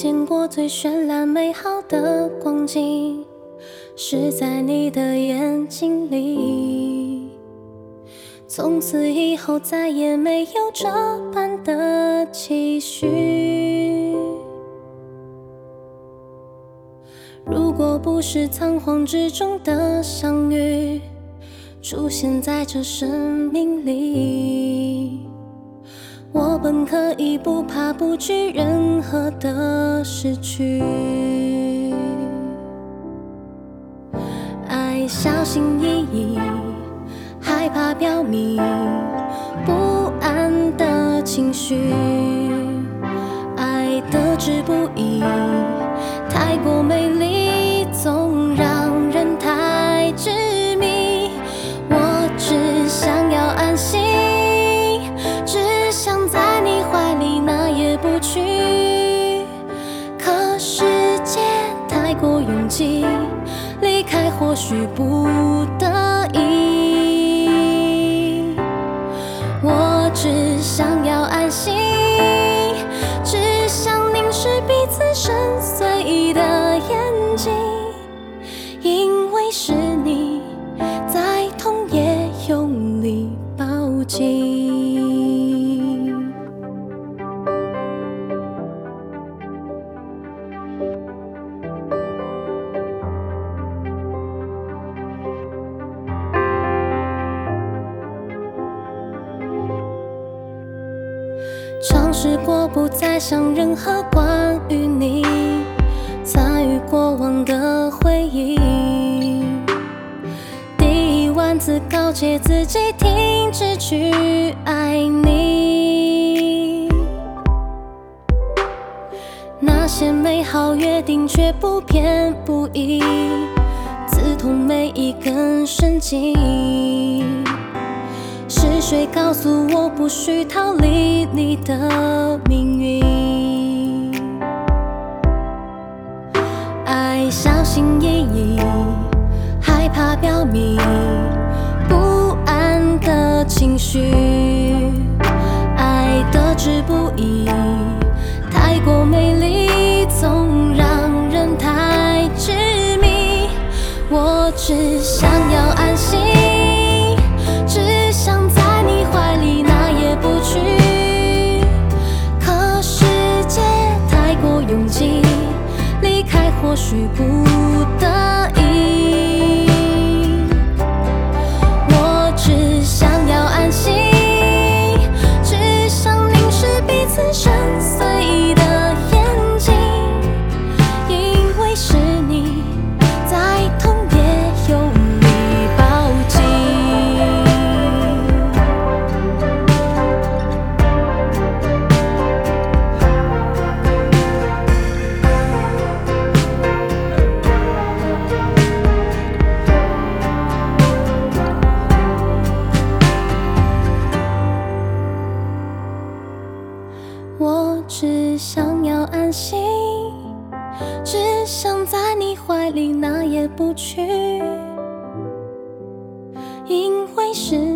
见过最绚烂美好的光景，是在你的眼睛里。从此以后再也没有这般的期许。如果不是仓皇之中的相遇，出现在这生命里，我本可以不怕不惧任何的失去。爱小心翼翼，害怕表明不安的情绪，爱得之不易，太过美丽，总让人太执迷。我只想要安心，只想在你怀里，哪也不去。可世界太过拥挤，离开或许不得已。我只想要安心，只想凝视彼此深邃的眼睛，因为是你在痛也用力抱紧。尝试过不再想任何关于你参与过往的回忆，第1万次告诫自己停止去爱你。那些美好约定却不偏不倚，刺痛每一根神经。是谁告诉我不需逃离你的命运？爱小心翼翼，害怕表明不安的情绪，爱得之不易，太过美丽，总让人太执迷。我只想要安心，只想在你怀里，哪也不去。可世界太过拥挤，离开或许不得已。我只想要安心，只想凝视彼此深邃的眼睛，因为是你再痛也用力抱紧。我只想要安心，只想在你怀里，哪也不去，因为是